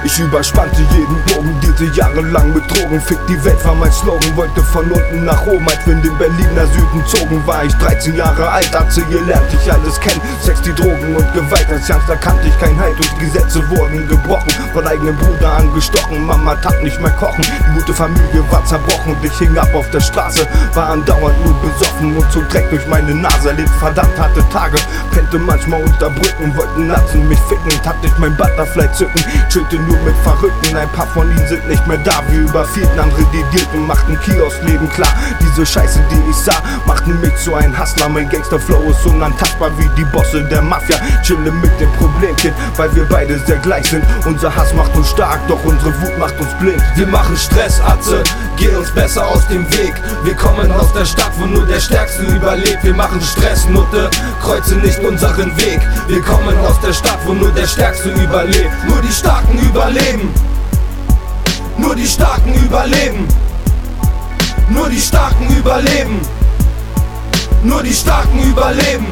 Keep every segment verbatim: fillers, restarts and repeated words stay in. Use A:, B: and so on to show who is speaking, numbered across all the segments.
A: Ich überspannte jeden Bogen, dealte jahrelang mit Drogen. Fick die Welt war mein Slogan, wollte von unten nach oben. Als wir in den Berliner Süden zogen, war ich dreizehn Jahre alt. Hatte gelernt, ich alles kenn, Sex, die Drogen und Gewalt. Als Youngster kannte ich kein Halt und Gesetze wurden gebrochen. Von eigenem Bruder angestochen, Mama tat nicht mehr kochen. Die gute Familie war zerbrochen und ich hing ab auf der Straße. War andauernd nur besoffen und zog Dreck durch meine Nase. Erlebt verdammt harte Tage, pennte manchmal unter Brücken. Wollten Natzen mich ficken, tat ich mein Butterfly zücken. Chillte nur mit Verrückten, ein paar von ihnen sind nicht mehr da. Wir überfielten andere, die dealten, machten Kioskleben klar. Diese Scheiße, die ich sah, machten mich zu einem Hustler. Mein Gangsterflow ist unantastbar wie die Bosse der Mafia. Chille mit dem Problemchen, weil wir beide sehr gleich sind. Unser Hass macht uns stark, doch unsere Wut macht uns blind. Wir machen Stress, Atze, geh uns besser aus dem Weg. Wir kommen aus der Stadt, wo nur der Stärkste überlebt. Wir machen Stress, Nutte, kreuze nicht unseren Weg. Wir kommen aus der Stadt, wo nur der Stärkste überlebt. Nur die Starken überleben. Nur die Starken überleben. Nur die Starken überleben. Nur die Starken überleben.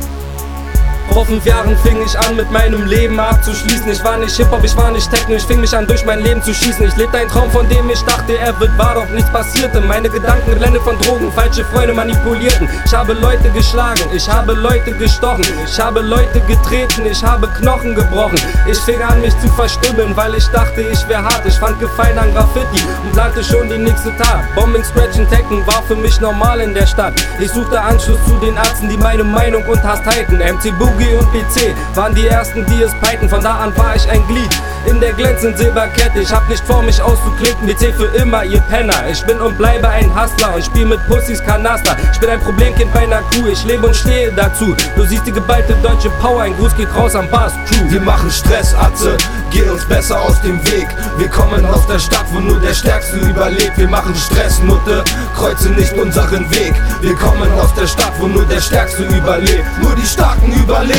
B: Vor fünf Jahren fing ich an, mit meinem Leben abzuschließen. Ich war nicht Hip-Hop, ich war nicht Techno, ich fing mich an, durch mein Leben zu schießen. Ich lebte einen Traum, von dem ich dachte, er wird wahr, doch nichts passierte. Meine Gedanken geblendet von Drogen, falsche Freunde manipulierten. Ich habe Leute geschlagen, ich habe Leute gestochen, ich habe Leute getreten, ich habe Knochen gebrochen. Ich fing an, mich zu verstümmeln, weil ich dachte, ich wär hart. Ich fand Gefallen an Graffiti und plante schon die nächste Tat. Bombing, Scratchen, Tacken war für mich normal in der Stadt. Ich suchte Anschluss zu den Ärzten, die meine Meinung und Hass teilten. M C Boogie und P C waren die ersten, die es peiten. Von da an war ich ein Glied in der glänzenden Silberkette. Ich hab nicht vor, mich auszuklinken, W C für immer, ihr Penner. Ich bin und bleibe ein Hustler und spiel mit Pussys Kanaster. Ich bin ein Problemkind bei einer Kuh, ich lebe und stehe dazu. Du siehst die geballte deutsche Power, ein Gruß geht raus am Bass Crew.
A: Wir machen Stress, Atze, geh uns besser aus dem Weg. Wir kommen aus der Stadt, wo nur der Stärkste überlebt. Wir machen Stress, Nutte, kreuze nicht unseren Weg. Wir kommen aus der Stadt, wo nur der Stärkste überlebt. Nur die Starken überleben.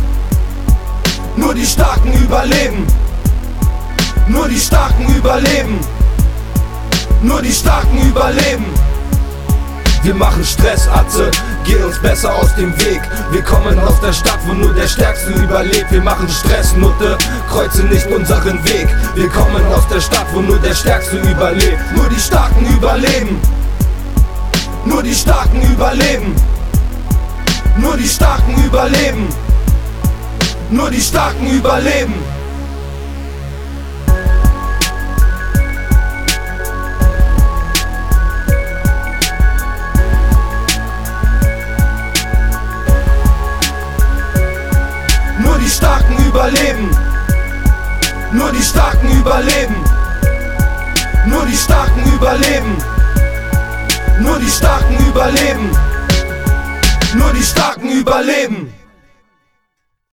A: Nur die Starken überleben. Nur die Starken überleben. Nur die Starken überleben. Wir machen Stress, Atze, geh uns besser aus dem Weg. Wir kommen aus der Stadt, wo nur der Stärkste überlebt. Wir machen Stress, Nutte, kreuze nicht unseren Weg. Wir kommen aus der Stadt, wo nur der Stärkste überlebt. Nur die Starken überleben. Nur die Starken überleben. Nur die Starken überleben. Nur die Starken überleben. Nur die Starken überleben. Nur die Starken überleben. Nur die Starken überleben. Nur die Starken überleben. Nur die Starken überleben.